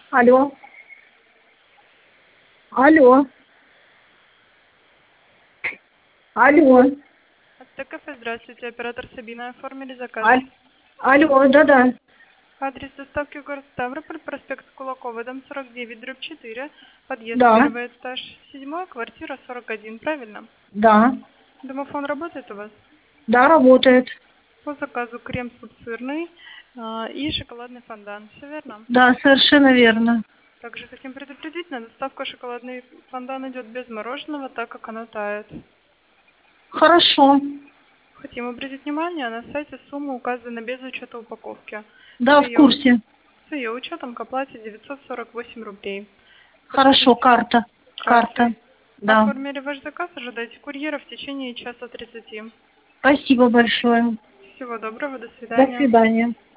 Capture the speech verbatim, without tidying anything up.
Алло. Алло. Алло. Астекафе, здравствуйте. Оператор Сабина. Оформили заказ. Аль... Алло, да-да. Адрес доставки город Ставрополь, проспект Кулакова, дом сорок девять, дробь четыре, подъезд Да, первый этаж, седьмой, квартира сорок один, правильно? да. Домофон работает у вас? Да, работает. По заказу крем суп сырный а, и шоколадный фондан, все верно? Да, совершенно верно. Также хотим предупредить, на доставку шоколадный фондан идет без мороженого, так как оно тает. Хорошо. Хотим обратить внимание, на сайте сумма указана без учета упаковки. Да, С в ее, курсе. с ее учетом к оплате девятьсот сорок восемь рублей. Хорошо, Подтвердите карта. Карта. картой. Да. Оформили ваш заказ, ожидайте курьера в течение часа тридцати. Спасибо большое. Всего доброго, до До свидания. свидания.